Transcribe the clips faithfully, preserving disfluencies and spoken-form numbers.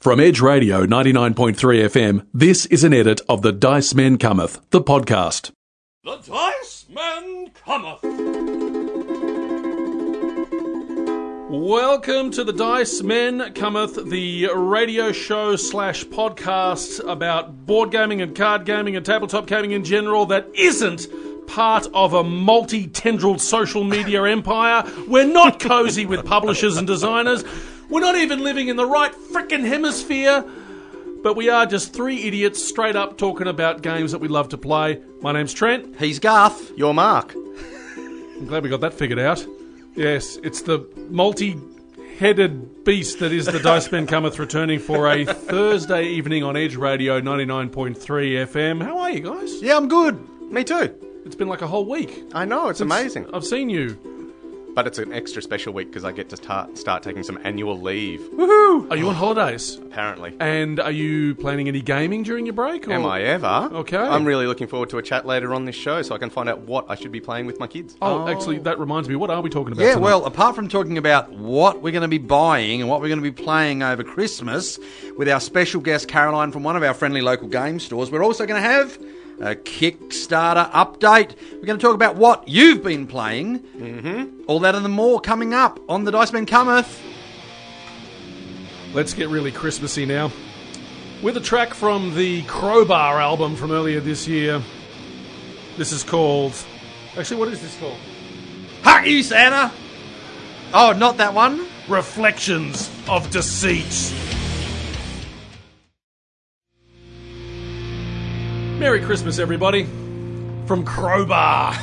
From Edge Radio ninety-nine point three F M, this is an edit of The Dice Men Cometh, the podcast. The Dice Men Cometh! Welcome to The Dice Men Cometh, the radio show slash podcast about board gaming and card gaming and tabletop gaming in general that isn't part of a multi-tendrilled social media empire. We're not cozy with publishers and designers. We're not even living in the right frickin' hemisphere. But we are just three idiots straight up talking about games that we love to play. My name's Trent. He's Garth. You're Mark. I'm glad we got that figured out. Yes, it's the multi-headed beast that is the Dice Men Cometh, returning for a Thursday evening on Edge Radio ninety-nine point three F M. How are you guys? Yeah, I'm good. Me too. It's been like a whole week. I know, it's amazing. I've seen you. But it's an extra special week because I get to start, start taking some annual leave. Woohoo! Are you on holidays? Apparently. And are you planning any gaming during your break? Or? Am I ever? Okay. I'm really looking forward to a chat later on this show so I can find out what I should be playing with my kids. Oh, oh. Actually, that reminds me. What are we talking about Yeah, tonight? well, apart from talking about what we're going to be buying and what we're going to be playing over Christmas with our special guest Caroline from one of our friendly local game stores, we're also going to have a Kickstarter update. We're going to talk about what you've been playing. Mm-hmm. All that and the more coming up on The Dice Men Cometh. Let's get really Christmassy now. With a track from the Crowbar album from earlier this year. This is called... Actually, what is this called? Hark you, Santa! Oh, not that one. Reflections of Deceit. Merry Christmas, everybody. From Crowbar.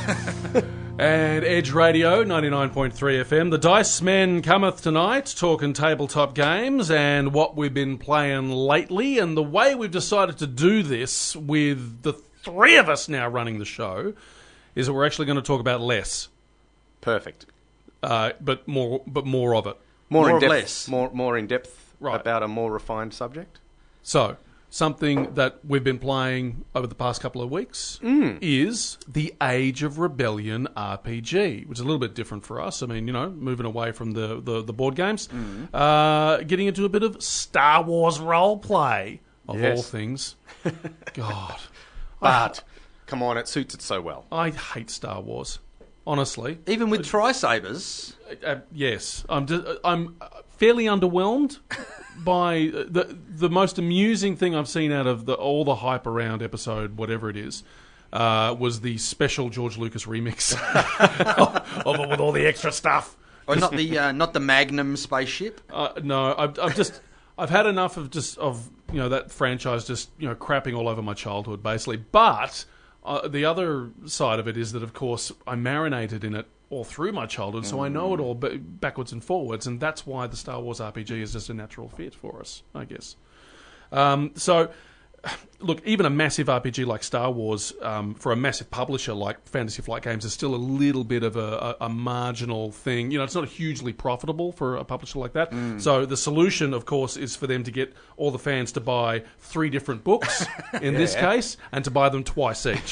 And Edge Radio ninety-nine point three F M. The Dice Men Cometh tonight, talking tabletop games and what we've been playing lately. And the way we've decided to do this with the three of us now running the show is that we're actually going to talk about less. Perfect. Uh, but more but more of it. More, More in or depth, less. More, more in depth Right. about a more refined subject. So, something that we've been playing over the past couple of weeks Mm. is the Age of Rebellion R P G, which is a little bit different for us. I mean, you know, moving away from the, the, the board games, Mm. uh, getting into a bit of Star Wars roleplay, of Yes. all things. God. But, come on, it suits it so well. I hate Star Wars, honestly. Even with tri-sabers. Uh, yes, I'm just, I'm fairly underwhelmed by the the most amusing thing I've seen out of the all the hype around episode whatever it is uh, was the special George Lucas remix of, of it with all the extra stuff. Or not the uh, not the Magnum spaceship. Uh, no, I've, I've just I've had enough of just of you know that franchise just you know crapping all over my childhood basically. But uh, the other side of it is that of course I marinated in it all through my childhood, so I know it all b- backwards and forwards, and that's why the Star Wars R P G is just a natural fit for us, I guess. Um, so, look, even a massive R P G like Star Wars, um, for a massive publisher like Fantasy Flight Games, is still a little bit of a, a, a marginal thing. You know, it's not hugely profitable for a publisher like that. Mm. So the solution, of course, is for them to get all the fans to buy three different books, in yeah. this case, and to buy them twice each,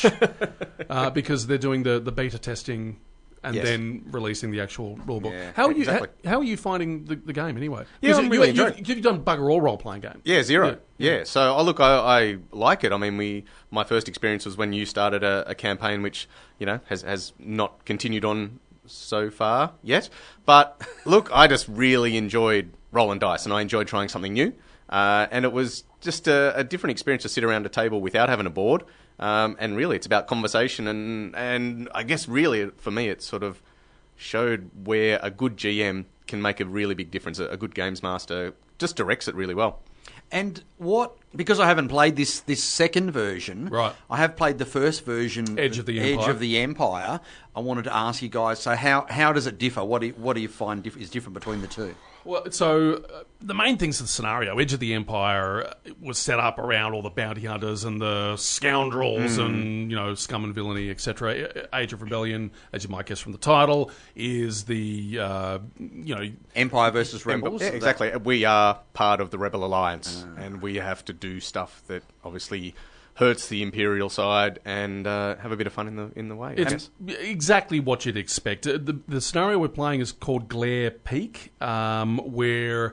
uh, because they're doing the, the beta testing and yes. then releasing the actual rulebook. Yeah, how are you? exactly. How, how are you finding the, the game anyway? Yeah, I'm you, really you, enjoying you've, you've done bugger all role playing games. Yeah, zero. Yeah. Yeah. So, oh, look, I, I like it. I mean, we my first experience was when you started a, a campaign, which you know has has not continued on so far yet. But look, I just really enjoyed rolling dice, and I enjoyed trying something new. Uh, and it was just a, a different experience to sit around a table without having a board. Um, and really, it's about conversation, and and I guess really for me, it's sort of showed where a good G M can make a really big difference. A good games master just directs it really well. And what, because I haven't played this this second version, right. I have played the first version, Edge of the Empire. Edge of the Empire. I wanted to ask you guys, so how, how does it differ? What do you, what do you find diff- is different between the two? Well, so uh, the main things of the scenario, Edge of the Empire was set up around all the bounty hunters and the scoundrels mm. and, you know, scum and villainy, et cetera. Age of Rebellion, as you might guess from the title, is the, uh, you know... Empire versus Rebels. Yeah, exactly. We are part of the Rebel Alliance, uh. and we have to do stuff that obviously hurts the Imperial side and uh, have a bit of fun in the in the way. It's exactly what you'd expect. The, the scenario we're playing is called Glare Peak, um, where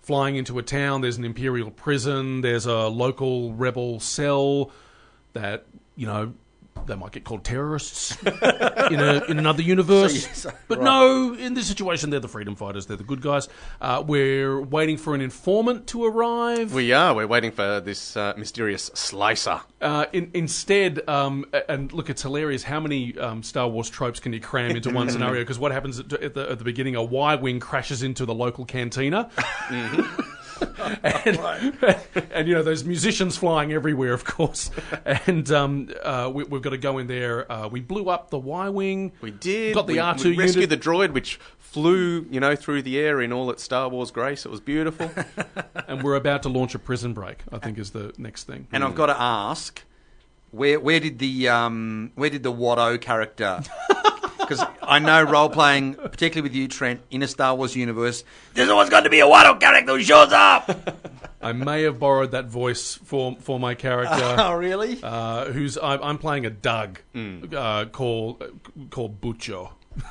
flying into a town. There's an Imperial prison. There's a local rebel cell that, you know, they might get called terrorists in a, in another universe. So, yes, but right. no, in this situation, they're the freedom fighters. They're the good guys. Uh, we're waiting for an informant to arrive. We are. We're waiting for this uh, mysterious slicer. Uh, in, instead, um, and look, it's hilarious how many um, Star Wars tropes can you cram into one scenario? Because what happens at, at, the, at the beginning, a Y-wing crashes into the local cantina. Mm-hmm. and, and, you know, there's musicians flying everywhere, of course. And um, uh, we, we've got to go in there. Uh, we blew up the Y-wing. We did. Got the we, R two we rescued unit. the droid, which flew, you know, through the air in all its Star Wars grace. It was beautiful. And we're about to launch a prison break, I think is the next thing. And I've got to ask, where where did the um, where did the Watto character? Because I know role playing, particularly with you, Trent, in a Star Wars universe, there's always got to be a Watto character who shows up. I may have borrowed that voice for for my character. Oh, really? Uh, who's I'm, I'm playing a Doug Mm. uh, called called Bucho.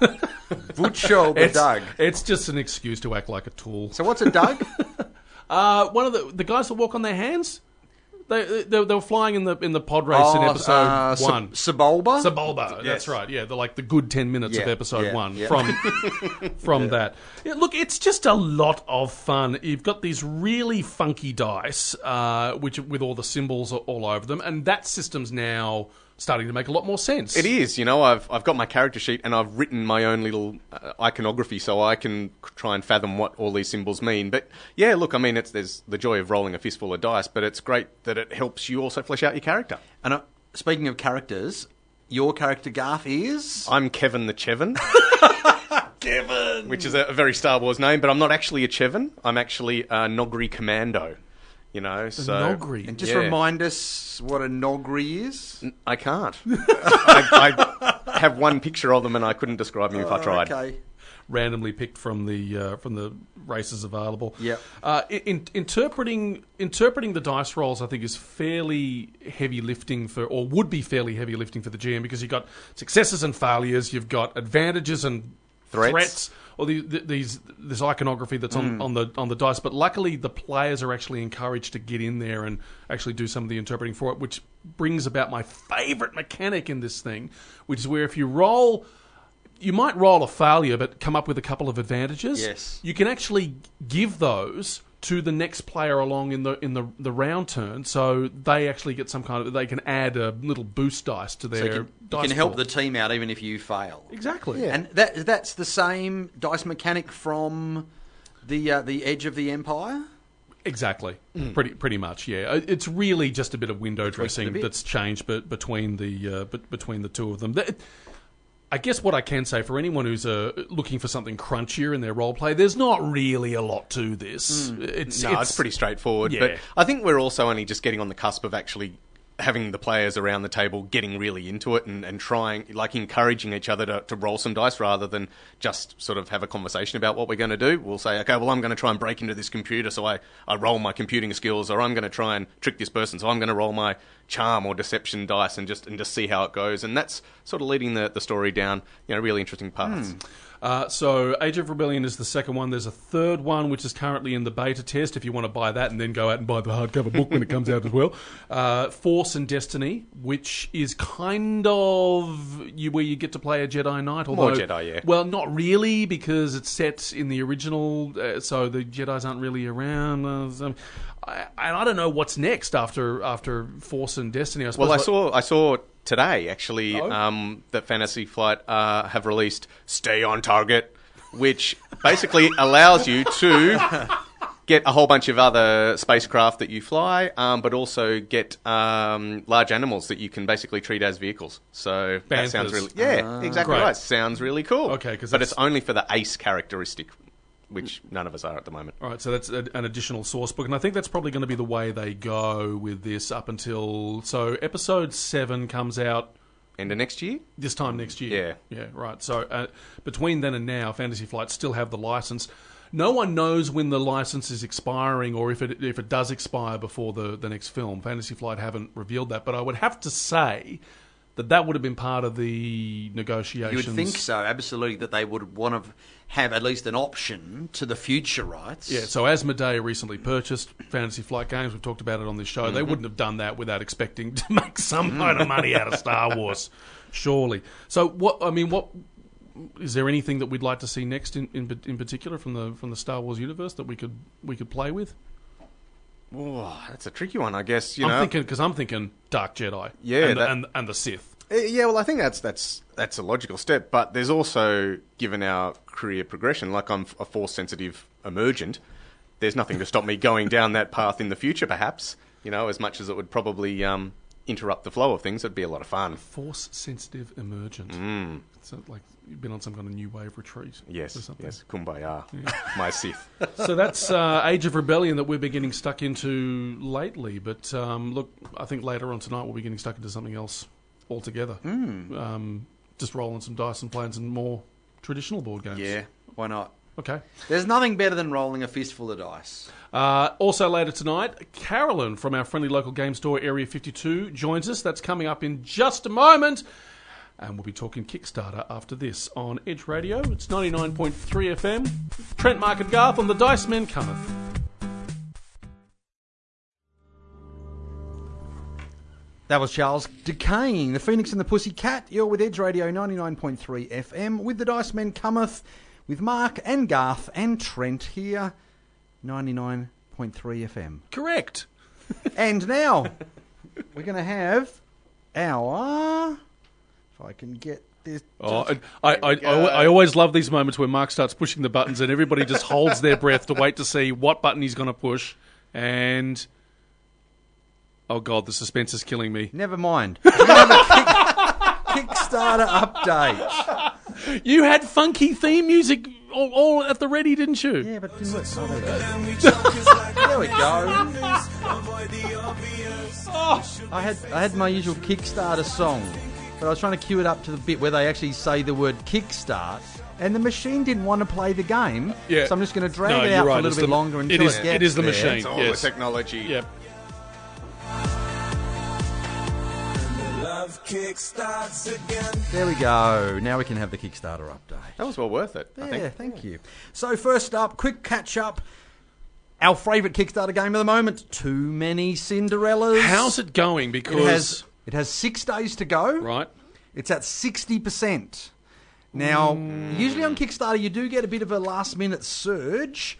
Butcho the It's, Doug. it's just an excuse to act like a tool. So what's a Doug? Uh, one of the the guys that walk on their hands. They they, they were flying in the in the pod race in episode uh, one. Sab- Sebulba? Sebulba, that's Yes. right. Yeah, the like the good ten minutes of Yeah, episode yeah, one yeah. from from that. Yeah, look, it's just a lot of fun. You've got these really funky dice, uh, which with all the symbols all over them, and that system's now starting to make a lot more sense. It is, you know, I've I've got my character sheet and I've written my own little uh, iconography so I can try and fathom what all these symbols mean. But yeah, look, I mean, it's there's the joy of rolling a fistful of dice, but it's great that it helps you also flesh out your character. And uh, speaking of characters, your character Garth is? I'm Kevin the Chevin. Kevin! Which is a, a very Star Wars name, but I'm not actually a Chevin. I'm actually a Nogri Commando. You know, so... Nogri. And just Yeah. remind us what a Nogri is. I can't. I, I have one picture of them and I couldn't describe them if I tried. Okay. Randomly picked from the uh, from the races available. Yep. Uh, in, interpreting interpreting the dice rolls, I think, is fairly heavy lifting for, or would be fairly heavy lifting for the G M, because you've got successes and failures, you've got advantages and Threats. threats or the, the, these this iconography that's on, on the on the dice. But luckily, the players are actually encouraged to get in there and actually do some of the interpreting for it, which brings about my favourite mechanic in this thing, which is where if you roll. You might roll a failure, but come up with a couple of advantages. Yes. You can actually give those to the next player along in the in the, the round turn, so they actually get some kind of. They can add a little boost dice to their So you can, you dice can help pool. the team out even if you fail. Exactly. And that that's the same dice mechanic from the uh, the Edge of the Empire? Exactly. Pretty pretty much. Yeah. It's really just a bit of window dressing bit. that's changed, but between the uh, but between the two of them. That, I guess what I can say for anyone who's uh, looking for something crunchier in their roleplay, there's not really a lot to this. It's, No, it's, pretty straightforward. Yeah. But I think we're also only just getting on the cusp of actually having the players around the table getting really into it and, and trying, like encouraging each other to, to roll some dice rather than just sort of have a conversation about what we're going to do. We'll say, okay, well, I'm going to try and break into this computer, so I, I roll my computing skills, or I'm going to try and trick this person, so I'm going to roll my charm or deception dice and just and just see how it goes. And that's sort of leading the, the story down, you know, really interesting paths. Uh, so Age of Rebellion is the second one. There's a third one which is currently in the beta test if you want to buy that and then go out and buy the hardcover book when it comes out as well. Uh, Force and Destiny, which is kind of you, where you get to play a Jedi Knight. Although, More Jedi, yeah. Well, not really, because it's set in the original, uh, so the Jedis aren't really around. Uh, so, I, and I don't know what's next after after Force and Destiny. I suppose. Well, I Like- saw I saw today actually Oh. um, that Fantasy Flight uh, have released Stay on Target, which basically allows you to get a whole bunch of other spacecraft that you fly, um, but also get um, large animals that you can basically treat as vehicles. So that sounds really Banthas. yeah, exactly Great. right. Sounds really cool. Okay, 'cause but that's- it's only for the ace characteristic, which none of us are at the moment. All right, so that's a, an additional source book, and I think that's probably going to be the way they go with this up until... So episode seven comes out End of next year? this time next year. Yeah. Yeah, right. So uh, between then and now, Fantasy Flight still have the license. No one knows when the license is expiring or if it if it does expire before the, the next film. Fantasy Flight haven't revealed that, but I would have to say that that would have been part of the negotiations. You would think so, absolutely, that they would want to have at least an option to the future rights. Yeah, so Asmodee recently purchased Fantasy Flight Games. We've talked about it on this show. Mm-hmm. They wouldn't have done that without expecting to make some kind of money out of Star Wars, surely. So, what I mean, what is there anything that we'd like to see next in, in, in particular from the from the Star Wars universe that we could we could play with? Oh, that's a tricky one, I guess. You I'm know, thinking because I'm thinking Dark Jedi, Yeah, and, that- the, and and the Sith. Uh, Yeah, well, I think that's that's that's a logical step, but there's also, given our career progression, like I'm a force-sensitive emergent, there's nothing to stop me going down that path in the future, perhaps. You know, as much as it would probably um, interrupt the flow of things, it'd be a lot of fun. Force sensitive emergent. Mm. So like you've been on some kind of new wave retreat. or Yes, something. yes, kumbaya, my Sith. So that's uh, Age of Rebellion that we've been getting stuck into lately. But um, look, I think later on tonight we'll be getting stuck into something else altogether. Mm. Um, just rolling some dice and playing some more traditional board games. Yeah, why not? Okay. There's nothing better than rolling a fistful of dice. Uh, also later tonight, Carolyn from our friendly local game store, Area fifty-two, joins us. That's coming up in just a moment. And we'll be talking Kickstarter after this on Edge Radio. It's ninety-nine point three F M. Trent, Mark and Garth on The Dice Men cometh. That was Charles Decaying, the Phoenix and the Pussycat. You're with Edge Radio ninety-nine point three F M with the Dice Men cometh with Mark and Garth and Trent here, ninety-nine point three F M. Correct. And now we're going to have our... If I can get this... Oh, and I, I, I, I always love these moments where Mark starts pushing the buttons and everybody just holds their breath to wait to see what button he's going to push. And... Oh, God, the suspense is killing me. Never mind. We're going to have a kick, Kickstarter update. You had funky theme music all, all at the ready, didn't you? Yeah, but it didn't work. Oh, there we go. There we go. I had I had my usual Kickstarter song, but I was trying to cue it up to the bit where they actually say the word kickstart, and the machine didn't want to play the game. Yeah. So I'm just going to drag No, it you're out right, for a it's little bit the- longer it until is- it gets it is the there. machine. It's all Yes. the technology. Yep. There we go. Now we can have the Kickstarter update. That was well worth it, I Yeah, think. thank you. So first up, quick catch up. Our favourite Kickstarter game of the moment, Too Many Cinderellas. How's it going? It Because... has it has six days to go. Right. It's at sixty percent. Now, usually on Kickstarter you do get a bit of a last minute surge,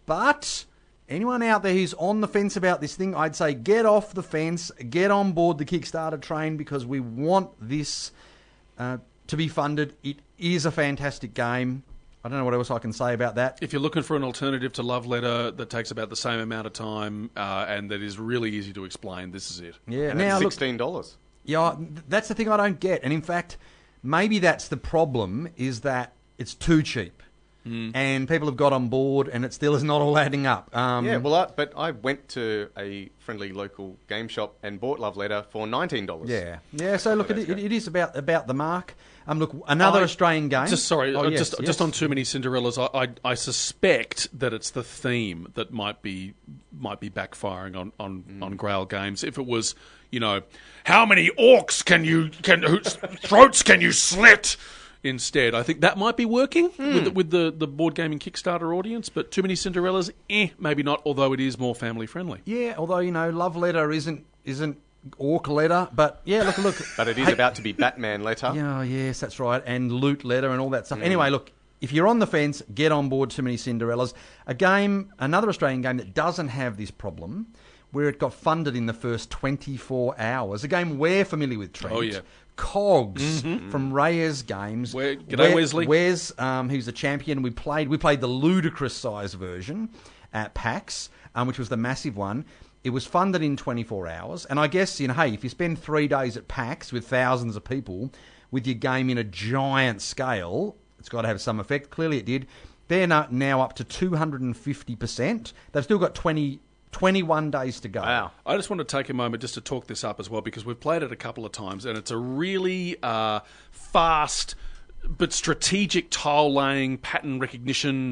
but anyone out there who's on the fence about this thing, I'd say get off the fence, get on board the Kickstarter train, because we want this uh, to be funded. It is a fantastic game. I don't know what else I can say about that. If you're looking for an alternative to Love Letter that takes about the same amount of time uh, and that is really easy to explain, this is it. Yeah, And now it's look, sixteen dollars. yeah, th- that's the thing I don't get. And in fact, maybe that's the problem, is that it's too cheap. And people have got on board, and it still is not all adding up. Um, Yeah, well, I, but I went to a friendly local game shop and bought Love Letter for nineteen dollars. yeah, yeah. So look, that's it, it, great. it is about about the mark. Um, look, another I- Australian game. Just sorry, Oh, uh, yes, just yes. just on Too Many Cinderellas. I, I I suspect that it's the theme that might be might be backfiring on on, Mm. on Grail Games. If it was, you know, how many orcs can you can whose throats can you slit? Instead, I think that might be working Hmm. with the, with the the board gaming Kickstarter audience. But Too Many Cinderellas, eh, maybe not. Although it is more family friendly. Yeah, although you know, Love Letter isn't isn't Orc Letter, but yeah, look, look. But it is Hey- about to be Batman Letter. Yeah, yes, that's right, and Loot Letter and all that Mm. stuff. Anyway, look, if you're on the fence, get on board Too Many Cinderellas. A game, another Australian game that doesn't have this problem, where it got funded in the first twenty-four hours. A game we're familiar with, Trent. Oh, yeah. Cogs from Reyes Games. Where- g'day, Wesley. Wes, um, who's the champion. We played. We played the ludicrous size version at PAX, um, which was the massive one. It was funded in twenty-four hours, and I guess, you know, hey, if you spend three days at PAX with thousands of people, with your game in a giant scale, it's got to have some effect. Clearly, it did. They're now now up to two hundred fifty percent. They've still got twenty, twenty-one days to go. Wow. I just want to take a moment just to talk this up as well, because we've played it a couple of times, and it's a really uh, fast but strategic tile laying, pattern recognition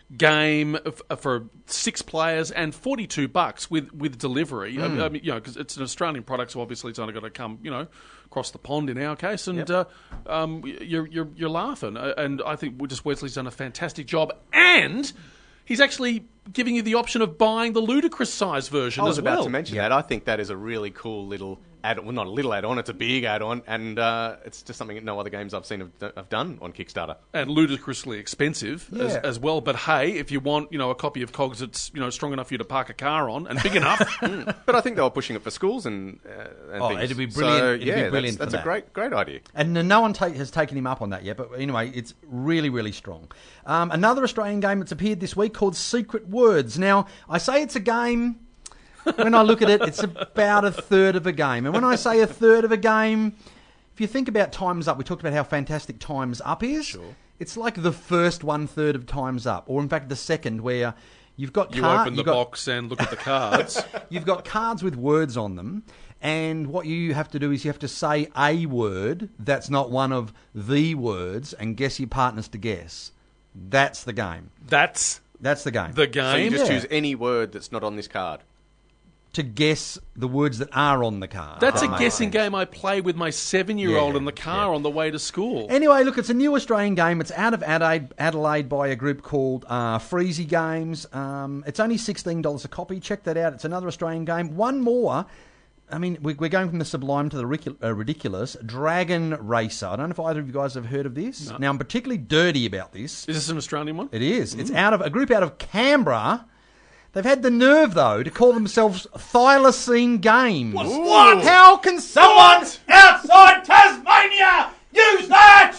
game f- for six players and forty-two bucks with, with delivery. Mm. I mean, I mean, you know, because it's an Australian product, so obviously it's only got to come, you know, across the pond in our case. And Yep. uh, um, you're, you're you're laughing. Uh, And I think just Wesley's done a fantastic job. And he's actually giving you the option of buying the ludicrous size version I was as about well. to mention that. I think that is a really cool little add-on. Well, not a little add-on, it's a big add-on, and uh, it's just something that no other games I've seen have, have done on Kickstarter. And ludicrously expensive as, Yeah. as well. But hey, if you want, you know, a copy of Cogs that's, you know, strong enough for you to park a car on and big enough, But I think they were pushing it for schools and, uh, and Oh, things. it'd be brilliant- So, it'd be yeah, brilliant that's, for that's that. a great, great idea. And uh, no one ta- has taken him up on that yet, but anyway, it's really, really strong. Um, another Australian game that's appeared this week called Secret Words. Now, I say it's a game. When I look at it, it's about a third of a game. And when I say a third of a game, if you think about Time's Up, we talked about how fantastic Time's Up is. Sure. It's like the first one third of Time's Up, or in fact the second, where you've got you car- open the you've got, box and look at the cards. You've got cards with words on them, and what you have to do is you have to say a word that's not one of the words and guess your partners to guess. That's the game. That's That's the game. the So you game. just Yeah. choose any word that's not on this card. To guess the words that are on the card. That's a That makes guessing sense. game I play with my seven-year-old Yeah, in the car yeah. on the way to school. Anyway, look, it's a new Australian game. It's out of Adelaide, Adelaide by a group called uh, Freezy Games. Um, it's only sixteen dollars a copy. Check that out. It's another Australian game. One more. I mean, we- we're going from the sublime to the ridic- uh, ridiculous. Dragon Racer. I don't know if either of you guys have heard of this. Now, I'm particularly dirty about this. Is this an Australian one? It is. It's out of a group out of Canberra. They've had the nerve, though, to call themselves Thylacine Games. What? How can someone outside Tasmania use that?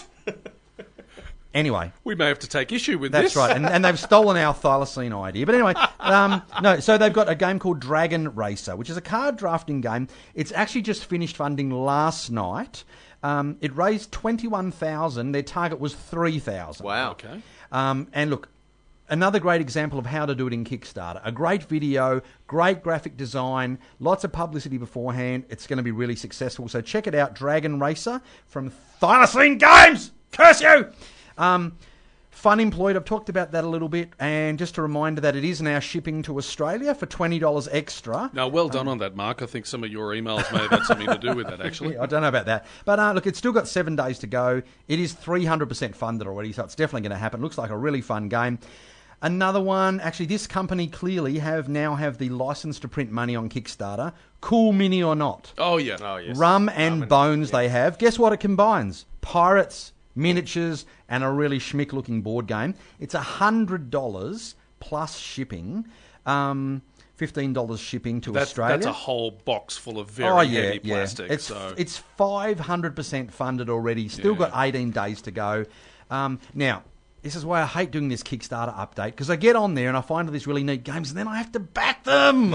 Anyway, We may have to take issue with that's this. right. And, and they've stolen our thylacine idea. But anyway, um, no, so they've got a game called Dragon Racer, which is a card drafting game. It's actually just finished funding last night. Um, it raised twenty-one thousand dollars. Their target was three thousand dollars. Wow. Okay. Um, and look, another great example of how to do it in Kickstarter. A great video, great graphic design, lots of publicity beforehand. It's going to be really successful. So check it out, Dragon Racer from Thylacine Games. Curse you! Um, Fun Employed, I've talked about that a little bit. And just a reminder that it is now shipping to Australia for twenty dollars extra. Now, well done on that, Mark. I think some of your emails may have had something to do with that, actually. I don't know about that. But uh, look, it's still got seven days to go. It is three hundred percent funded already, so it's definitely going to happen. Looks like a really fun game. Another one, actually, this company clearly have now have the license to print money on Kickstarter. Cool Mini or Not. Oh, yeah. Oh, yes. Rum and and- Bones yeah. they have. Guess what it combines? Pirates, miniatures, and a really schmick-looking board game. It's one hundred dollars plus shipping. Um, fifteen dollars shipping to That's, Australia. that's a whole box full of very Oh yeah, heavy yeah. plastic. It's so. it's five hundred percent funded already. Still Yeah. got eighteen days to go. Um, now, this is why I hate doing this Kickstarter update, because I get on there and I find all these really neat games, and then I have to back them.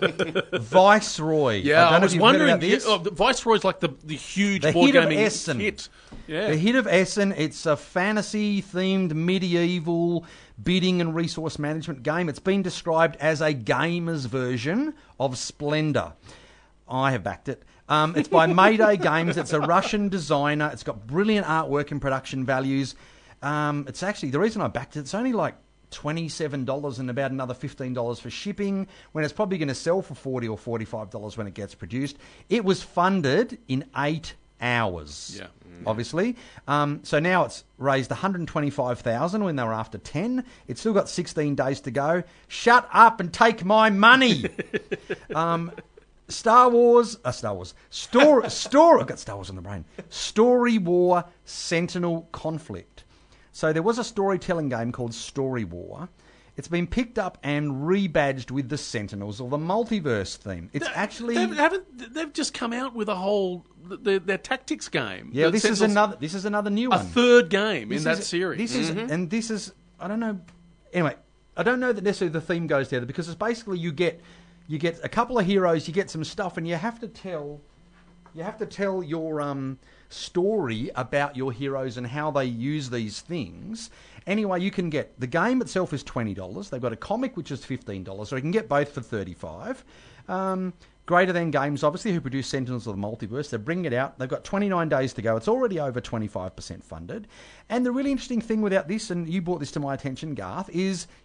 Viceroy. yeah, I, don't I, know was if you've heard wondering. about this. Yeah, oh, the Viceroy's like the, the huge The board hit of gaming Essen. hit. Yeah. The Hit of Essen, it's a fantasy-themed medieval bidding and resource management game. It's been described as a gamer's version of Splendor. I have backed it. Um, it's by Mayday Games. It's a Russian designer. It's got brilliant artwork and production values. Um, it's actually, the reason I backed it, it's only like twenty-seven dollars and about another fifteen dollars for shipping, when it's probably going to sell for forty dollars or forty-five dollars when it gets produced. It was funded in eight hours. Yeah. Obviously. Um, so now it's raised one hundred twenty-five thousand dollars when they were after ten. It's still got sixteen days to go. Shut up and take my money. um, Star Wars, uh, Star Wars, Story, Story, I've got Star Wars on the brain. Story War Sentinel Conflict. So there was a storytelling game called Story War. It's been picked up and rebadged with the Sentinels or the multiverse theme. It's actually They've, haven't, they've just come out with a whole their, their tactics game. yeah. The This is Sentinels- another. This is another new a one. third game This in that is- series. This is and this is I don't know. Anyway, I don't know that necessarily the theme goes together, because it's basically you get you get a couple of heroes, you get some stuff, and you have to tell you have to tell your um story about your heroes and how they use these things. Anyway, you can get the game itself is twenty dollars. They've got a comic which is fifteen dollars, so you can get both for thirty-five. Um, Greater Than Games, obviously, who produce Sentinels of the Multiverse. They're bringing it out. They've got twenty-nine days to go. It's already over twenty-five percent funded. And the really interesting thing without this, and you brought this to my attention, Garth, is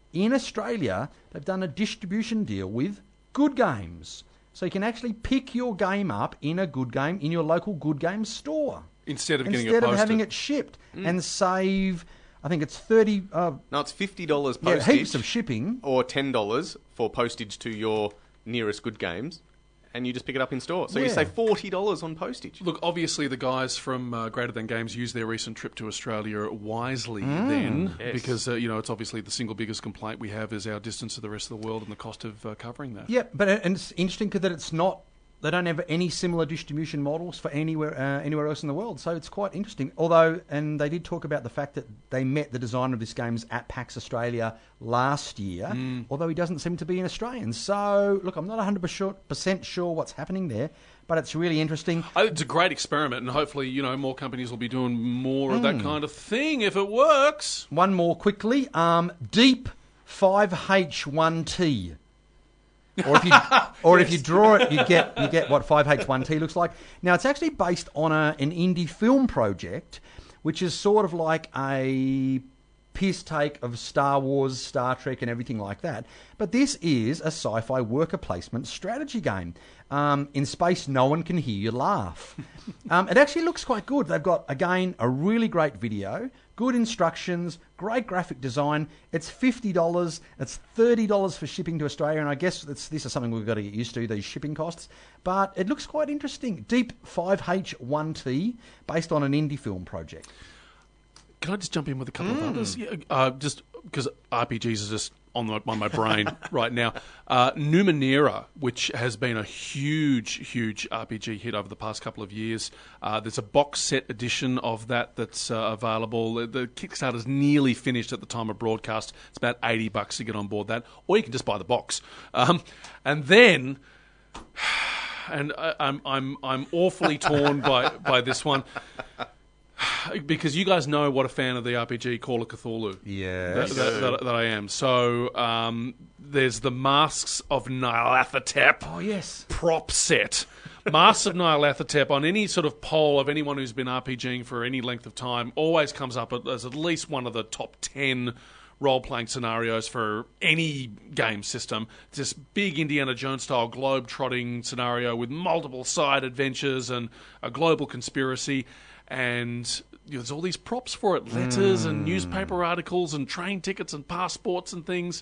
in Australia, they've done a distribution deal with Good Games. So you can actually pick your game up in a Good Game, in your local Good Games store. Instead of getting it Instead posted. of having it shipped. Mm. And save, I think it's thirty... Uh, no, it's fifty dollars yeah, postage. heaps of shipping. Or ten dollars for postage to your nearest Good Games. And you just pick it up in store. So yeah. you save forty dollars on postage. Look, obviously the guys from uh, Greater Than Games used their recent trip to Australia wisely Mm. then, Yes. because, uh, you know, it's obviously the single biggest complaint we have is our distance to the rest of the world and the cost of uh, covering that. Yeah, but uh, and it's interesting that it's not... They don't have any similar distribution models for anywhere uh, anywhere else in the world, so it's quite interesting. Although, and they did talk about the fact that they met the designer of this games at PAX Australia last year, Mm. although he doesn't seem to be an Australian. So, look, I'm not one hundred percent sure what's happening there, but it's really interesting. I think it's a great experiment, and hopefully, you know, more companies will be doing more of Mm. that kind of thing if it works. One more quickly. Um, Deep five H one T. Or if you or if you draw it, you get you get what five H one T looks like. Now it's actually based on a, an indie film project, which is sort of like a piss take of Star Wars, Star Trek, and everything like that. But this is a sci-fi worker placement strategy game. Um, in space, no one can hear you laugh. um, it actually looks quite good. They've got, again, a really great video, good instructions, great graphic design. It's fifty dollars. It's thirty dollars for shipping to Australia, and I guess it's, this is something we've got to get used to, these shipping costs. But it looks quite interesting. Deep five H one T, based on an indie film project. Can I just jump in with a couple Mm. of others? Yeah, uh, just because R P Gs are just on, the, on my brain right now. Uh, Numenera, which has been a huge, huge R P G hit over the past couple of years. Uh, there's a box set edition of that that's uh, available. The, the Kickstarter's nearly finished at the time of broadcast. It's about eighty bucks to get on board that, or you can just buy the box. Um, and then... And I, I'm I'm I'm awfully torn by, by this one. Because you guys know what a fan of the R P G Call of Cthulhu Yes. that, that, that, that I am. So um, there's the Masks of Nyarlathotep Oh, yes. prop set. Masks of Nyarlathotep on any sort of poll of anyone who's been RPGing for any length of time always comes up as at least one of the top ten role-playing scenarios for any game system. It's this big Indiana Jones-style globe-trotting scenario with multiple side adventures and a global conspiracy. And you know, there's all these props for it, letters mm. and newspaper articles and train tickets and passports and things.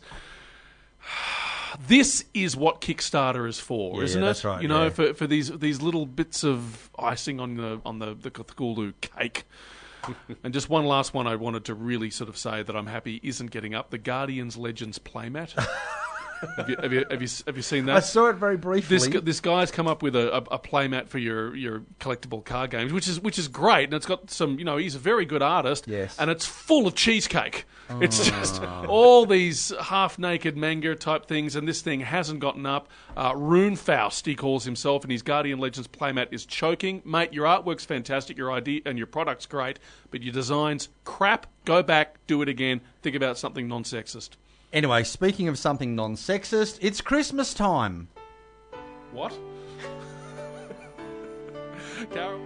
This is what Kickstarter is for, yeah, isn't it? That's right. You know, yeah. for for these these little bits of icing on the on the, the Cthulhu cake. And just one last one I wanted to really sort of say that I'm happy isn't getting up. The Guardians Legends playmat. Have you, have, you, have, you, have you seen that? I saw it very briefly. This this guy's come up with a, a, a playmat for your, your collectible card games, which is which is great, and it's got some, you know, he's a very good artist, yes. and it's full of cheesecake. Oh. It's just all these half-naked manga type things, and this thing hasn't gotten up. Uh, Runefaust, he calls himself, and his Guardian Legends playmat is choking. Mate, your artwork's fantastic, your idea and your product's great, but your design's crap. Go back, do it again, think about something non-sexist. Anyway, speaking of something non-sexist, it's Christmas time. What? Carol?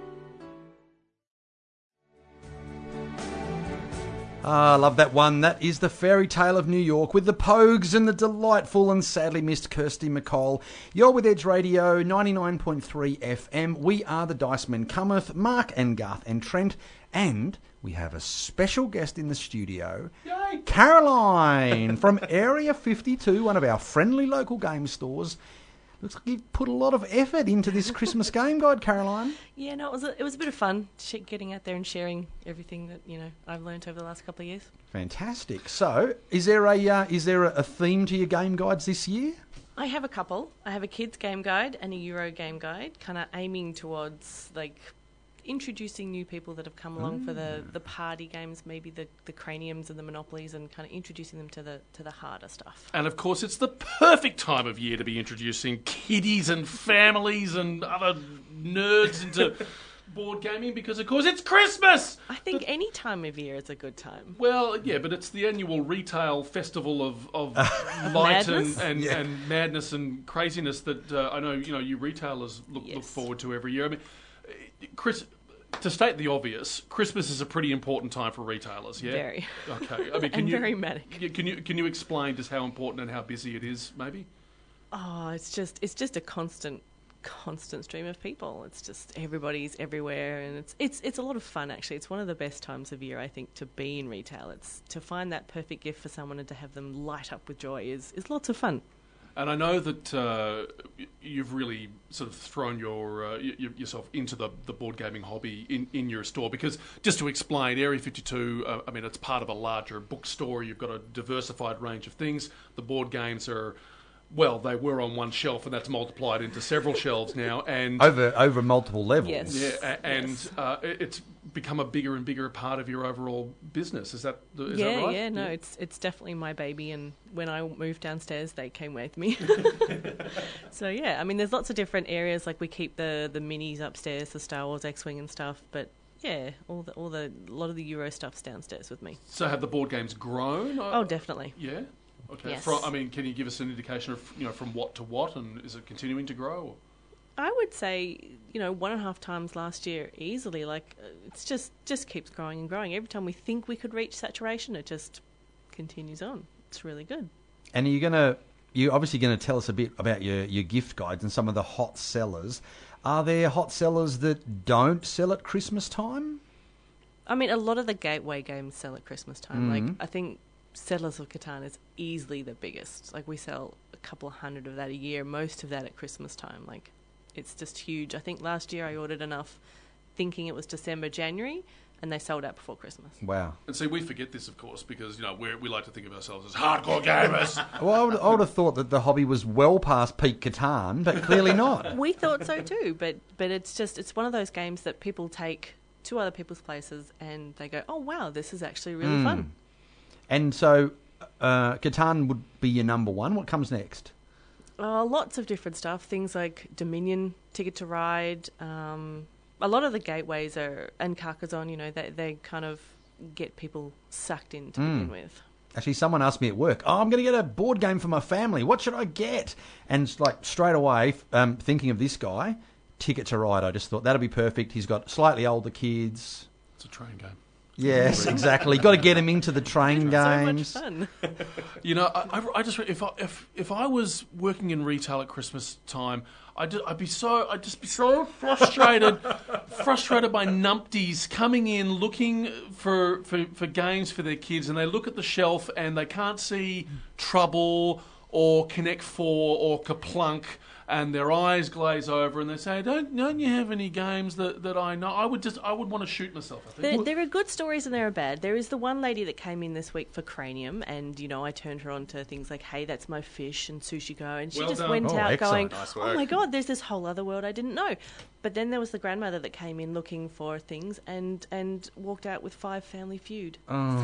Ah, I love that one. That is the Fairy Tale of New York with the Pogues and the delightful and sadly missed Kirsty MacColl. You're with Edge Radio, ninety-nine point three F M. We are the Dice Men Cometh, Mark and Garth and Trent, and we have a special guest in the studio, Yay. Caroline from Area fifty-two, one of our friendly local game stores. Looks like you've put a lot of effort into this Christmas game guide, Caroline. Yeah, no, it was a, it was a bit of fun sh- getting out there and sharing everything that, you know, I've learnt over the last couple of years. Fantastic. So, is there a uh, is there a theme to your game guides this year? I have a couple. I have a kids game guide and a Euro game guide, kind of aiming towards like introducing new people that have come along mm. for the, the party games, maybe the, the craniums and the monopolies, and kind of introducing them to the to the harder stuff. And of course, it's the perfect time of year to be introducing kiddies and families and other nerds into board gaming, because of course it's Christmas. I think any time of year is a good time. Well, yeah, but it's the annual retail festival of, of light and and, yeah. and madness and craziness that uh, I know you know you retailers look yes. look forward to every year. I mean, Chris, to state the obvious, Christmas is a pretty important time for retailers, yeah? Very. Okay. I mean, can And you, very manic. yeah, Can you can you explain just how important and how busy it is, maybe? Oh, it's just it's just a constant constant stream of people. It's just everybody's everywhere, and it's it's it's a lot of fun actually. It's one of the best times of year I think to be in retail. It's to find that perfect gift for someone and to have them light up with joy is is lots of fun. And I know that uh, y- you've really sort of thrown your uh, y- y- yourself into the, the board gaming hobby in, in your store because, just to explain, Area fifty-two, uh, I mean, it's part of a larger bookstore. You've got a diversified range of things. The board games are, well, they were on one shelf, and that's multiplied into several shelves now. And Over over multiple levels. Yes. yeah, a- and Yes. uh, it- it's become a bigger and bigger part of your overall business. Is that the- is yeah, that right? yeah, no, it's it's definitely my baby, and when I moved downstairs, they came with me. So yeah, I mean, there's lots of different areas. Like we keep the the minis upstairs, the Star Wars X-wing and stuff. But yeah, all the all the a lot of the Euro stuff's downstairs with me. So have the board games grown? Oh, definitely. Yeah. Okay. Yes. From, I mean, can you give us an indication of you know from what to what, and is it continuing to grow? I would say, you know, one and a half times last year easily. Like, uh, it's just just keeps growing and growing. Every time we think we could reach saturation, it just continues on. It's really good. And are you going to, you're obviously going to tell us a bit about your, your gift guides and some of the hot sellers. Are there hot sellers that don't sell at Christmas time? I mean, a lot of the gateway games sell at Christmas time. Like, I think Settlers of Catan is easily the biggest. Like, we sell a couple of hundred of that a year, most of that at Christmas time. Like, it's just huge. I think last year I ordered enough thinking it was December, January, and they sold out before Christmas. Wow. And see, we forget this, of course, because you know we we like to think of ourselves as hardcore gamers. Well, I would, I would have thought that the hobby was well past peak Catan, but clearly not. We thought so too, but but it's just it's one of those games that people take to other people's places and they go, oh wow, this is actually really fun. And so, uh, Catan would be your number one. What comes next? Uh, lots of different stuff, things like Dominion, Ticket to Ride. Um, a lot of the gateways are and Carcassonne. You know, they they kind of get people sucked in to begin with. Actually, someone asked me at work, oh, I'm going to get a board game for my family. What should I get? And it's like straight away, um, thinking of this guy, Ticket to Ride, I just thought that'll be perfect. He's got slightly older kids. It's a train game. Yes, exactly. Got to get him into the train games. So much fun. You know, I, I, I just if I if if I was working in retail at Christmas time, I'd, I'd be so I'd just be so frustrated, frustrated by numpties coming in looking for, for for games for their kids, and they look at the shelf and they can't see Trouble or Connect Four or Kaplunk. And their eyes glaze over, and they say, "Don't, don't you have any games that, that I know?" I would just, I would want to shoot myself. I think. There, there are good stories and there are bad. There is the one lady that came in this week for Cranium, and you know I turned her on to things like, "Hey, that's my fish," and Sushi Go, and she Well just done. went Oh, out going, excellent. Nice "Oh work. my god, there's this whole other world I didn't know." But then there was the grandmother that came in looking for things and and walked out with five Family Feud.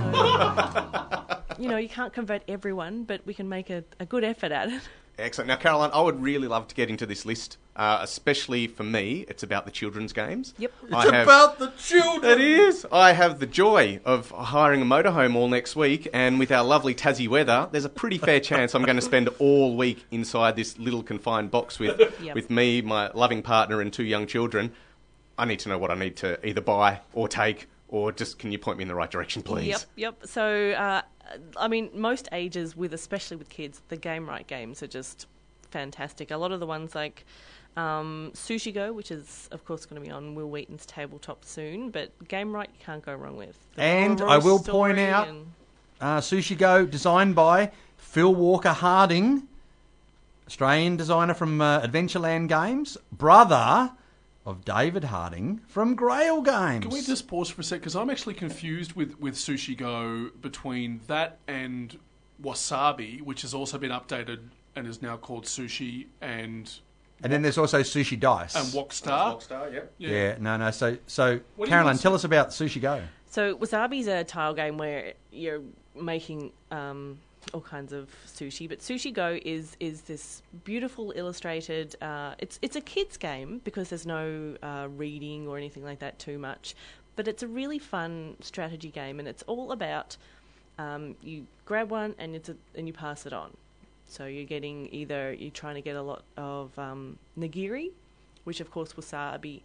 So, you know, you can't convert everyone, but we can make a, a good effort at it. Excellent. Now, Caroline, I would really love to get into this list, uh, especially for me. It's about the children's games. Yep. I have, About the children. it is. I have the joy of hiring a motorhome all next week, and with our lovely Tassie weather, there's a pretty fair chance I'm going to spend all week inside this little confined box with Yep. with me, my loving partner, and two young children. I need to know what I need to either buy or take, or just can you point me in the right direction, please? Yep, yep. So, uh, I mean, most ages, with especially with kids, the Game Right games are just fantastic. A lot of the ones like um, Sushi Go, which is, of course, going to be on Will Wheaton's tabletop soon, but Game Right you can't go wrong with. The And moral I will story point out- and- Uh, Sushi Go, designed by Phil Walker Harding, Australian designer from uh, Adventureland Games, brother of David Harding from Grail Games. Can we just pause for a sec? Because I'm actually confused with, with Sushi Go between that and Wasabi, which has also been updated and is now called Sushi, and And then there's also Sushi Dice. and Wokstar. Rockstar, yep. yeah. no, no. So, so What do you Caroline, want- tell us about Sushi Go. So Wasabi's a tile game where you're making um, all kinds of sushi, but Sushi Go is is this beautiful illustrated. Uh, it's it's a kids game because there's no uh, reading or anything like that too much, but it's a really fun strategy game, and it's all about um, you grab one and it's a, and you pass it on. So you're getting either you're trying to get a lot of um, nigiri, which of course Wasabi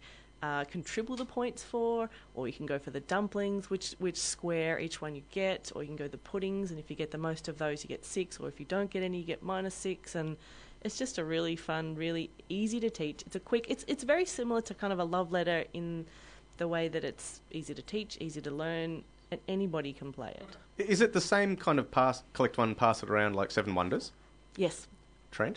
uh, can triple the points for, or you can go for the dumplings, which which square each one you get, or you can go the puddings, and if you get the most of those, you get six, or if you don't get any, you get minus six, and it's just a really fun, really easy to teach. It's a quick. It's it's very similar to kind of a love letter in the way that it's easy to teach, easy to learn, and anybody can play it. Is it the same kind of pass, collect one, pass it around like Seven Wonders? Yes. Trent?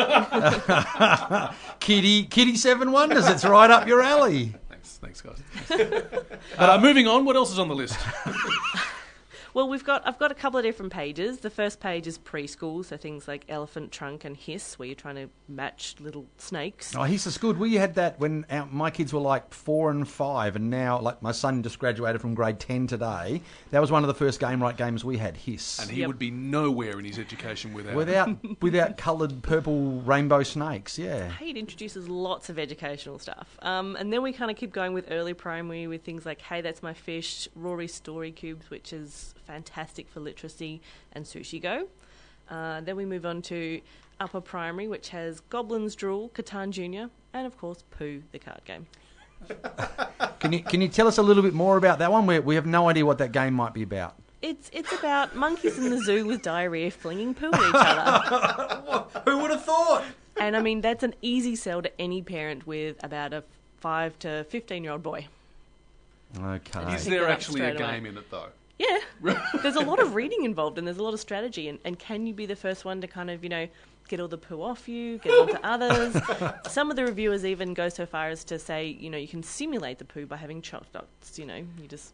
Kitty, Kitty Seven Wonders, it's right up your alley. Thanks, thanks, guys. uh, moving on, what else is on the list? Well, we've got I've got a couple of different pages. The first page is preschool, so things like Elephant Trunk and Hiss, where you're trying to match little snakes. Oh, Hiss is good. We had that when our, my kids were like four and five, and now, like, my son just graduated from grade ten today. That was one of the first Game Right games we had, Hiss. And he Yep. would be nowhere in his education without Without without coloured purple rainbow snakes, yeah. Hey, it introduces lots of educational stuff. Um, and then we kind of keep going with early primary with things like Hey, That's My Fish, Rory's Story Cubes, which is fantastic for literacy, and Sushi Go. Uh, then we move on to upper primary, which has Goblin's Drool, Catan Junior, and of course Pooh, the card game. Can you can you tell us a little bit more about that one? We we have no idea what that game might be about. It's it's about monkeys in the zoo with diarrhea flinging poo at each other. Who would have thought? And I mean, that's an easy sell to any parent with about a five to fifteen year old boy. Okay. Is Pick there it up actually a straight away. game in it, though? Yeah, there's a lot of reading involved and there's a lot of strategy. And, and can you be the first one to kind of, you know, get all the poo off you, get onto others? Some of the reviewers even go so far as to say, you know, you can simulate the poo by having chalk dots, you know, you just...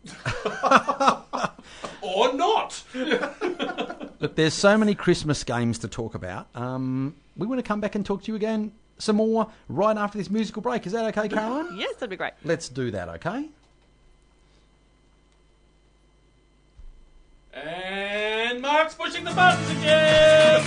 Or not! Look, there's so many Christmas games to talk about. Um, we want to come back and talk to you again some more right after this musical break. Is that okay, Caroline? Yes, that'd be great. Let's do that, okay? And Mark's pushing the buttons again!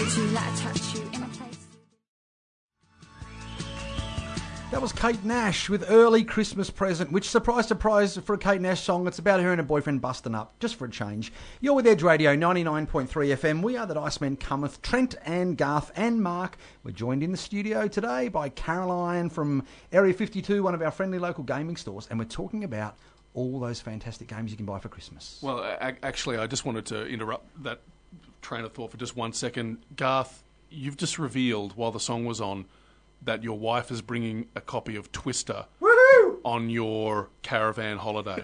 That was Kate Nash with Early Christmas Present, which, surprise, surprise, for a Kate Nash song, it's about her and her boyfriend busting up, just for a change. You're with Edge Radio, ninety-nine point three F M. We are the Dice Men Cometh. Trent and Garth and Mark. We're joined in the studio today by Caroline from Area fifty-two, one of our friendly local gaming stores, and we're talking about all those fantastic games you can buy for Christmas. Well, a- actually, I just wanted to interrupt that train of thought for just one second. Garth, you've just revealed, while the song was on, that your wife is bringing a copy of Twister Woohoo! on your caravan holiday.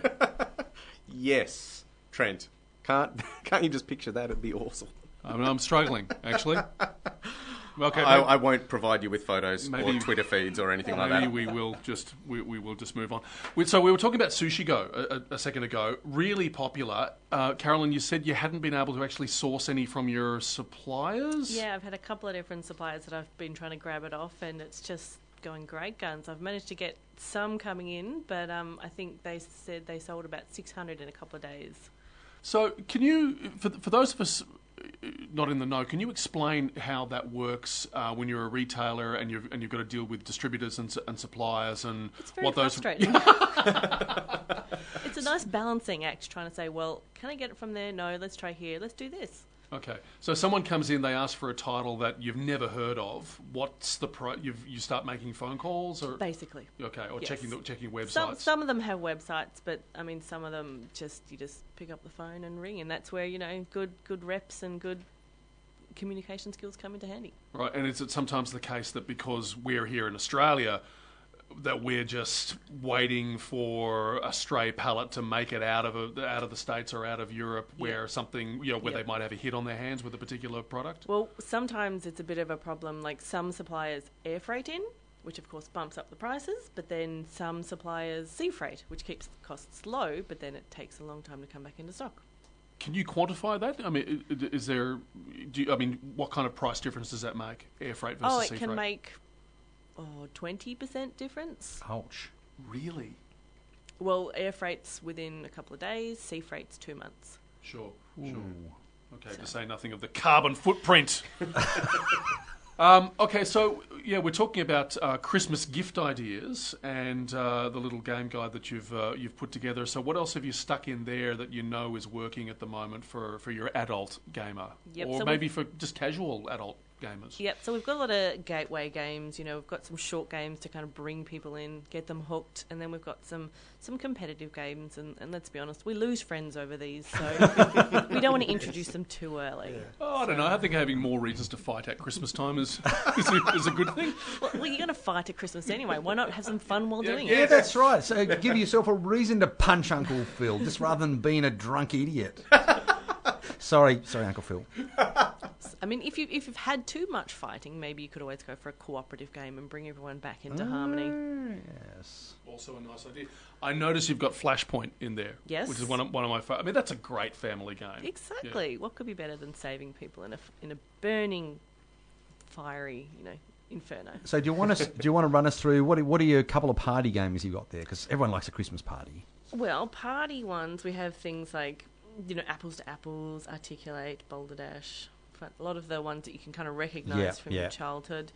Yes, Trent. Can't can't you just picture that? It'd be awesome. I mean, I'm struggling, actually. Okay, I, maybe, I won't provide you with photos Maybe- or Twitter feeds or anything like maybe that. we will just we, we will just move on. We, so we were talking about Sushi Go a, a, a second ago. Really popular. Uh, Carolyn, you said you hadn't been able to actually source any from your suppliers. Yeah, I've had a couple of different suppliers that I've been trying to grab it off, and it's just going great guns. I've managed to get some coming in, but um, I think they said they sold about six hundred in a couple of days. So, can you, for for those of us not in the know, can you explain how that works uh, when you're a retailer and you've and you've got to deal with distributors and, su- and suppliers and It's very what those? frustrating. It's a nice balancing act, trying to say, well, can I get it from there? No, let's try here. Let's do this. Okay, so someone comes in, they ask for a title that you've never heard of. What's the pro? You you start making phone calls or Basically. okay, or Yes. checking the, checking websites. Some some of them have websites, but I mean, some of them just you just pick up the phone and ring, and that's where you know good good reps and good communication skills come into handy. Right, and is it sometimes the case that because we're here in Australia, that we're just waiting for a stray pallet to make it out of a, out of the States or out of Europe, where Yeah. something you know where Yeah. they might have a hit on their hands with a particular product? Well, sometimes it's a bit of a problem. Like some suppliers air freight in, which of course bumps up the prices, but then some suppliers sea freight, which keeps the costs low, but then it takes a long time to come back into stock. Can you quantify that? I mean, i- i- is there? Do you, I mean, what kind of price difference does that make? Air freight versus Oh, it sea can freight? make oh twenty percent difference. Ouch. Really? Well, air freight's within a couple of days, sea freight's two months. Sure, sure. Okay, to say nothing of the carbon footprint. um, okay, so yeah, we're talking about uh, Christmas gift ideas and uh, the little game guide that you've uh, you've put together. So, what else have you stuck in there that you know is working at the moment for, for your adult gamer, Yep, or so maybe for just casual adult gamers. Yep, so we've got a lot of gateway games, you know, we've got some short games to kind of bring people in, get them hooked, and then we've got some, some competitive games, and, and let's be honest, we lose friends over these, so we don't want to introduce them too early. Yeah. Oh, I don't know, I think having more reasons to fight at Christmas time is, is, a, is a good thing. Well, well, you're going to fight at Christmas anyway, why not have some fun while Yeah, doing Yeah, it? that's right. So give yourself a reason to punch Uncle Phil, just rather than being a drunk idiot. Sorry, sorry, Uncle Phil. I mean, if, you, if you've had too much fighting, maybe you could always go for a cooperative game and bring everyone back into harmony. Yes. Also a nice idea. I notice you've got Flashpoint in there. Yes. Which is one of, one of my favourite. I mean, that's a great family game. Exactly. Yeah. What could be better than saving people in a, in a burning, fiery, you know, inferno? So do you want us? Do you want to run us through what? Are, what are your couple of party games you got there? Because everyone likes a Christmas party. Well, party ones, we have things like, you know, Apples to Apples, Articulate, Boulder Dash. A lot of the ones that you can kind of recognise Yeah, from yeah. your childhood.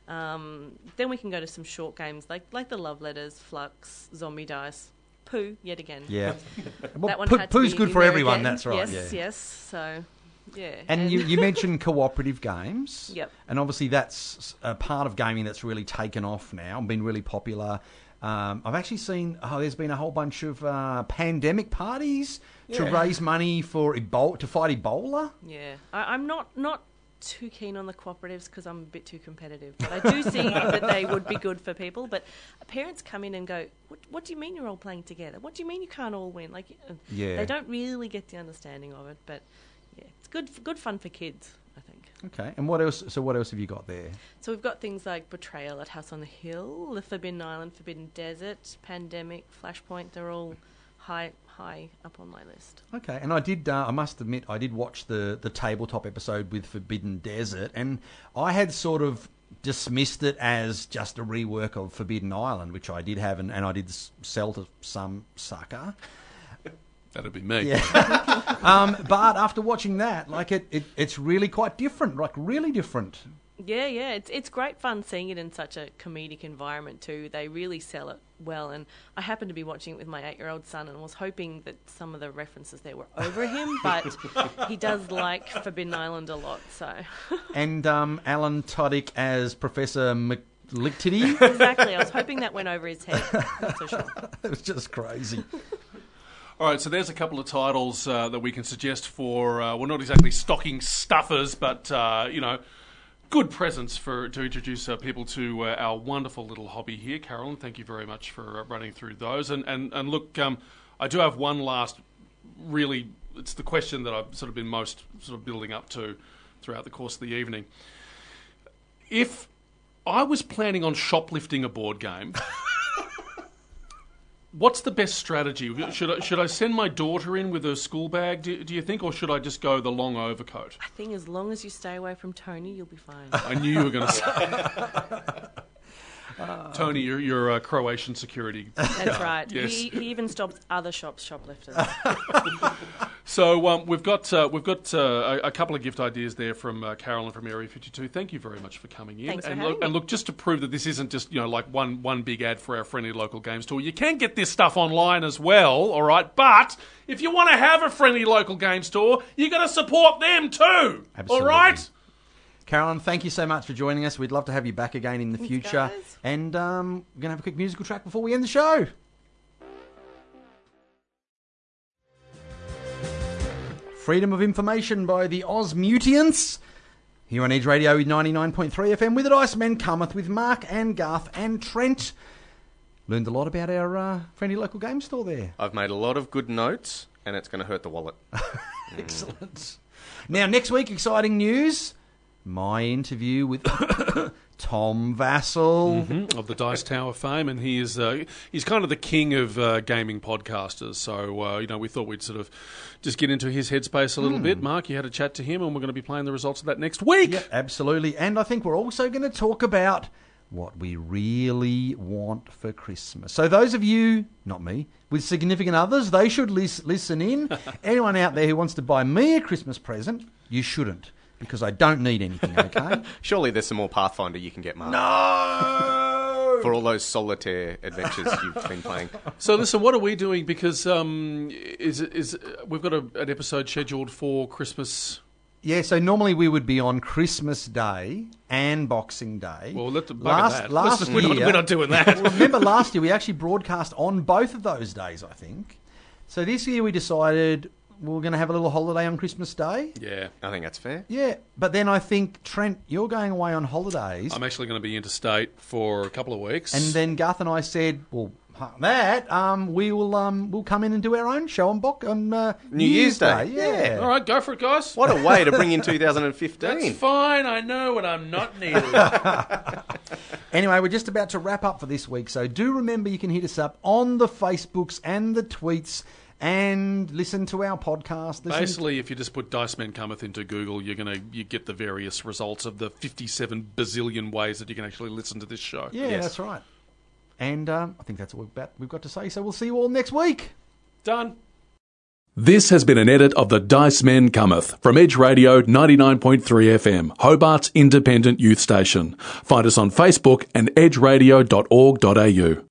Um, then we can go to some short games like like the Love Letters, Flux, Zombie Dice, Pooh, yet again. Yeah. That Well, one Pooh- had to Pooh's be good in for there everyone. again. That's right. Yes, yeah. yes. So, yeah. And you, you mentioned cooperative games. Yep. And obviously that's a part of gaming that's really taken off now and been really popular. Um, I've actually seen, oh, there's been a whole bunch of uh, pandemic parties to Yeah. raise money for Ebola, to fight Ebola. Yeah, I, I'm not not too keen on the cooperatives because I'm a bit too competitive. But I do see that they would be good for people. But parents come in and go, "What, what do you mean you're all playing together? What do you mean you can't all win?" Like, uh, Yeah. they don't really get the understanding of it. But yeah, it's good good fun for kids, I think. Okay. And what else? So what else have you got there? So we've got things like Betrayal at House on the Hill, The Forbidden Island, Forbidden Desert, Pandemic, Flashpoint. They're all high high up on my list. Okay, and I did. Uh, I must admit, I did watch the the tabletop episode with Forbidden Desert, and I had sort of dismissed it as just a rework of Forbidden Island, which I did have, and, and I did s- sell to some sucker. That'd be me. Yeah. um, but after watching that, like it, it, it's really quite different. Like really different. Yeah, yeah, it's it's great fun seeing it in such a comedic environment too. They really sell it well, and I happened to be watching it with my eight-year-old son, and was hoping that some of the references there were over him, but he does like Forbidden Island a lot, so And um, Alan Tudyk as Professor McLictity. exactly. I was hoping that went over his head. Not so sure. It was just crazy. All right, so there's a couple of titles uh, that we can suggest for, uh, well, not exactly stocking stuffers, but, uh, you know, good presents for to introduce uh, people to uh, our wonderful little hobby here. Carolyn, thank you very much for uh, running through those. And, and, and look, um, I do have one last, really, it's the question that I've sort of been most sort of building up to throughout the course of the evening. If I was planning on shoplifting a board game... What's the best strategy? Should I, should I send my daughter in with a school bag, do, do you think, or should I just go the long overcoat? I think as long as you stay away from Tony, you'll be fine. I knew you were going to say Tony, you're, you're uh, Croatian security. That's right. Yes. He, he even stops other shops shoplifters. So um, we've got uh, we've got uh, a, a couple of gift ideas there from uh, Carolyn from Area fifty-two. Thank you very much for coming in. Thanks for and having look, me. and look, just to prove that this isn't just you know like one one big ad for our friendly local game store, you can get this stuff online as well. All right, but if you want to have a friendly local game store, you got to support them too. Absolutely. All right. Carolyn, thank you so much for joining us. We'd love to have you back again in the Thanks, future. guys. And um, we're going to have a quick musical track before we end the show. Freedom of Information by the Osmutians. Here on Edge Radio ninety-nine point three F M with the Dice Men Cometh with Mark and Garth and Trent. Learned a lot about our uh, friendly local game store there. I've made a lot of good notes, and it's going to hurt the wallet. Excellent. Now, next week, exciting news. My interview with Tom Vassell. Mm-hmm, of the Dice Tower fame, and he is uh, he's kind of the king of uh, gaming podcasters. So uh, you know, we thought we'd sort of just get into his headspace a little bit. Mark, you had a chat to him, and we're going to be playing the results of that next week. Yeah, absolutely. And I think we're also going to talk about what we really want for Christmas. So those of you, not me, with significant others, they should lis- listen in. Anyone out there who wants to buy me a Christmas present, you shouldn't, because I don't need anything, okay? Surely there's some more Pathfinder you can get, Mark. No! For all those solitaire adventures you've been playing. So listen, what are we doing? Because um, is is we've got a, an episode scheduled for Christmas Yeah, so normally we would be on Christmas Day and Boxing Day. Well, let's bugger last that. last Let's just- year, we're, not, we're not doing that. Well, remember last year we actually broadcast on both of those days, I think. So this year we decided we were going to have a little holiday on Christmas Day. Yeah. I think that's fair. Yeah, but then I think, Trent, you're going away on holidays. I'm actually going to be interstate for a couple of weeks. And then Garth and I said, well, that um, we will um, we'll come in and do our own show on, Bo- on uh, New Year's Day. Yeah. All right, go for it, guys. What a way to bring in two thousand fifteen. That's fine. I know when I'm not needed. Anyway, we're just about to wrap up for this week, so do remember you can hit us up on the Facebooks and the tweets and listen to our podcast. Listen Basically, if you just put Dice Men Cometh into Google, you're gonna you get the various results of the fifty-seven bazillion ways that you can actually listen to this show. Yeah, Yes. that's right. And um, I think that's all we've got, we've got to say, so we'll see you all next week. Done. This has been an edit of the Dice Men Cometh from Edge Radio ninety-nine point three F M, Hobart's independent youth station. Find us on Facebook and edge radio dot org dot a u.